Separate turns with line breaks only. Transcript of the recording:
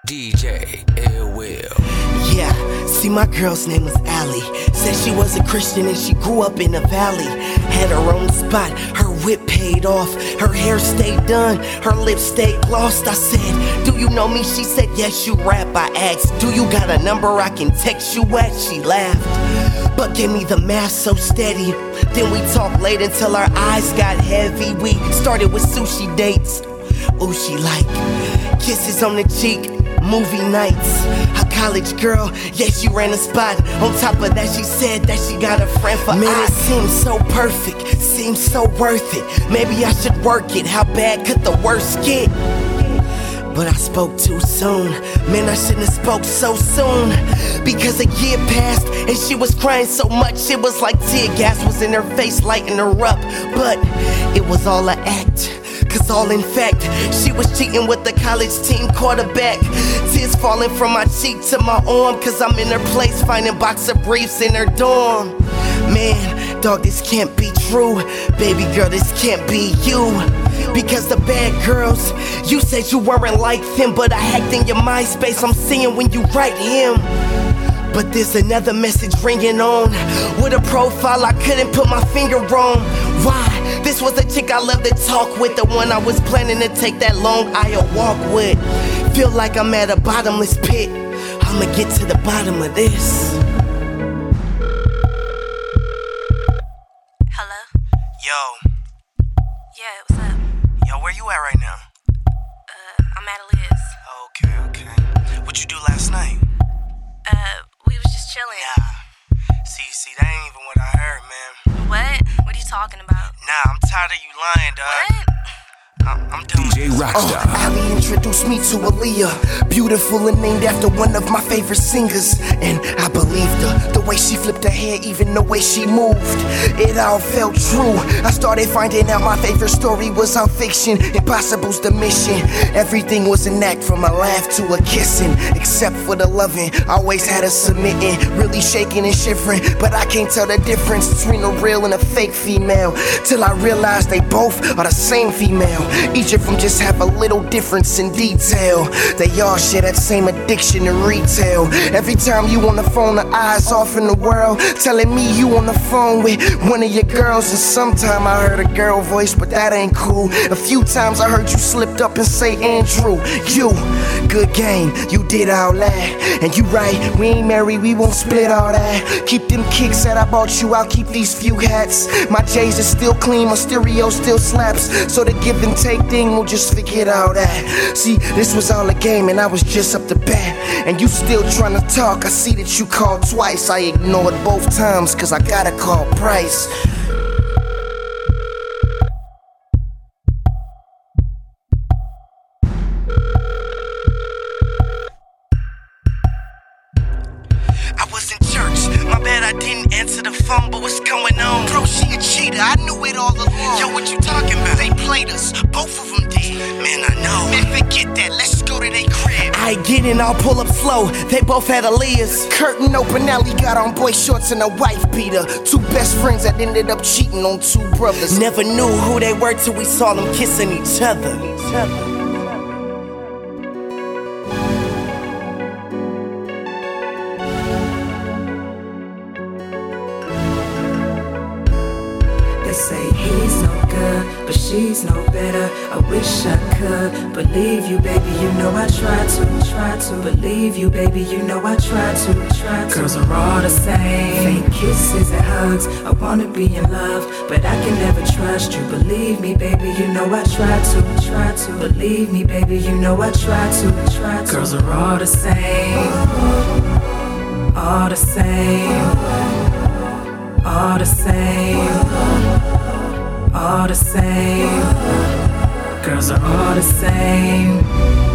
DJ Ill Will.
Yeah, see my girl's name was Allie. Said she was a Christian and she grew up in the valley. Had her own spot, her whip paid off. Her hair stayed done, her lips stayed glossed. I said, do you know me? She said, yes, you rap. I asked, do you got a number I can text you at? She laughed, but gave me the math so steady. Then we talked late until our eyes got heavy. We started with sushi dates. Ooh, she like kisses on the cheek, movie nights. A college girl, yeah, she ran a spot. On top of that, she said that she got a friend for Man, it seems so perfect, seems so worth it. Maybe I should work it, how bad could the worst get? But I spoke too soon. Man, I shouldn't have spoke so soon. Because a year passed and she was crying so much it was like tear gas was in her face, lighting her up. But it was all an act, cause all in fact, she was cheating with the college team quarterback. Tears falling from my cheek to my arm, cause I'm in her place finding boxer briefs in her dorm. Man, dog, this can't be true. Baby girl, this can't be you. Because the bad girls, you said you weren't like them, but I hacked in your MySpace, I'm seeing when you write him. But there's another message ringing on, with a profile I couldn't put my finger on. Why? This was the chick I loved to talk with, the one I was planning to take that long aisle walk with. Feel like I'm at a bottomless pit, I'ma get to the bottom of this.
Hello?
Yo.
Yeah, what's up?
Yo, where you at right now?
I'm at Liz.
Okay. What you do last night?
We was just chilling.
Nah. See, that ain't even what I heard, man.
What? What are you talking about?
Nah, I'm tired of you lying, dog.
What?
I'm done.
DJ Rockstar.
Allie introduced me to Aaliyah, beautiful and named after one of my favorite singers. And I believed her, the way she flipped her hair, even the way she moved. It all felt true. I started finding out my favorite story was on fiction. Impossible's the mission. Everything was an act, from a laugh to a kissing, except for the loving. Always had her submitting, really shaking and shivering. But I can't tell the difference between a real and a fake female, till I realized they both are the same female. Each of them just have a little difference in detail. They all share that same addiction in retail. Every time you on the phone, the eyes off in the world, telling me you on the phone with one of your girls. And sometime I heard a girl voice, but that ain't cool. A few times I heard you slipped up and say Andrew. You, good game, you did all that. And you right, we ain't married, we won't split all that. Keep them kicks that I bought you, I'll keep these few hats. My J's are still clean, my stereo still slaps. So the give and take thing, we'll just forget all that. See, this was all a game and I was just up to bat. And you still trying to talk, I see that you called twice. I ignored both times cause I gotta call Price.
I was in church, my bad I didn't answer the phone, but what's going on? Bro, she a cheater, I knew it all along. Yo, what you talking about? They played us, both of them did. Man, I know. Man, forget that, let's go to they crib.
I get in, I'll pull up slow, they both had Aaliyah's. Curtain open, Allie got on boy shorts and a wife beater. Two best friends that ended up cheating on two brothers. Never knew who they were till we saw them kissing each other.
They say he's no good, but she's no better. I wish I could believe you, baby. You know I try to believe you, baby. You know I try to. Girls are all the same, fake kisses and hugs. I wanna be in love, but I can never trust you. Believe me, baby. You know I try to. Believe me, baby. You know I try to. Girls are all the same, all the same, all the same, all the same. Girls are all the same.